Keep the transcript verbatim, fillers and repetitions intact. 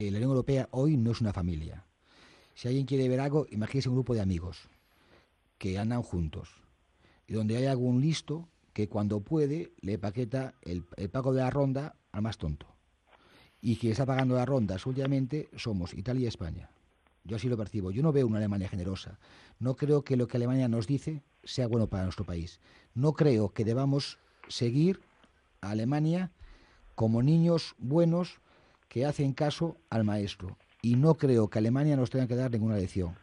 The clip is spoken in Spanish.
la Unión Europea hoy no es una familia. Si alguien quiere ver algo, imagínese un grupo de amigos que andan juntos y donde hay algún listo que cuando puede le paqueta el, el pago de la ronda al más tonto. Y quien está pagando las rondas últimamente somos Italia y España. Yo así lo percibo. Yo no veo una Alemania generosa. No creo que lo que Alemania nos dice sea bueno para nuestro país. No creo que debamos seguir a Alemania como niños buenos que hacen caso al maestro. Y no creo que Alemania nos tenga que dar ninguna lección.